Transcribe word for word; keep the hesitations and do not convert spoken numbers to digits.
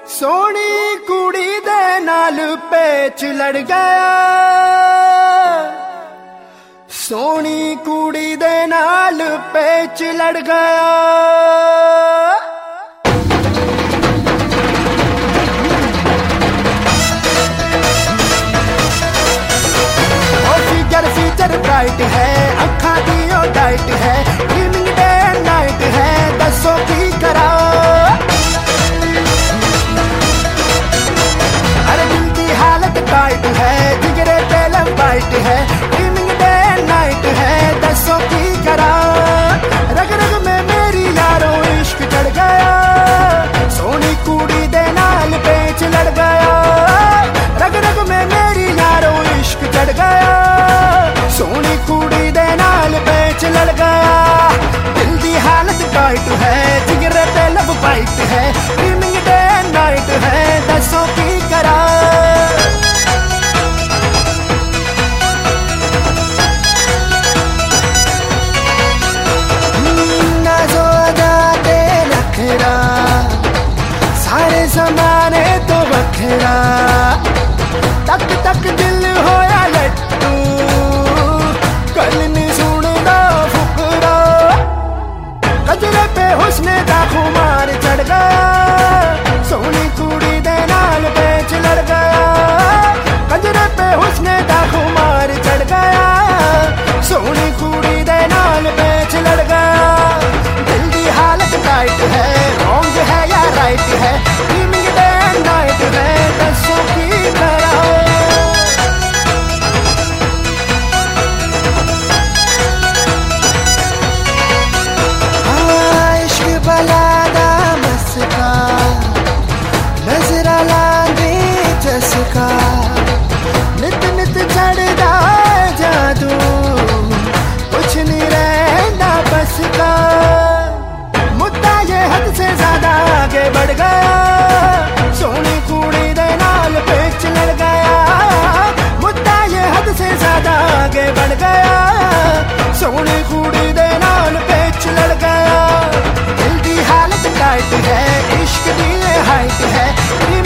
सोनी कुड़ी दे नाल पेच लड़ गया, सोनी कुड़ी दे नाल पेच लड़ गया। फिगर फीचर ब्राइट है, अखा दी डाइट है, इवनिंग डे नाइट है, दसो की करा। अरे दिल की हालत टाइट है, जिगरे पे लंबाइट है, इवनिंग डे नाइट है, दसो की करा। रग रग में मेरी यारो इश्क चढ़ गया, सोनी कुड़ी दे नाल पेच लड़ गया। रग रग में मेरी यारो इश्क चढ़ गया, सोनी कुड़ी दे नाल पेच लड़ गया। दिल दी हालत टाइट है, जिगरे पे लब बाइट है, इवनिंग डे नाइट है, दसो की करा। नाज़ो अदा ते नखरा, सारे जमाने तो बखरा, तक तक दिल होया लट्टू, कल नहीं सुनदा फुकरा। गजरे पे हुस्ने दा खुमार चढ़ गया, सोनी कुड़ी दे नाल पेच लड़ गया। गजरे पे हुस्ने दा खुमार चढ़ गया, सोनी कुड़ी दे नाल पेच लड़ गया। दिल दी हालत टाइट है, रॉन्ग है या राइट है, इवनिंग डे नाइट है, दसो की करा। बलादा मस्का, नजरा लांदे चस्का, नित नित चढ़दा जादू, कुछ नहीं रहना बस का। मुद्दा ये हद से ज्यादा आगे बढ़ गया, सोनी कुड़ी दे नाल पेच लड़ गया। मुद्दा ये हद से ज्यादा आगे बढ़ गया, सोनी कुड़ी दे नाल पेच लड़ गया। हालत टाइट है, इश्क दी हाइट है,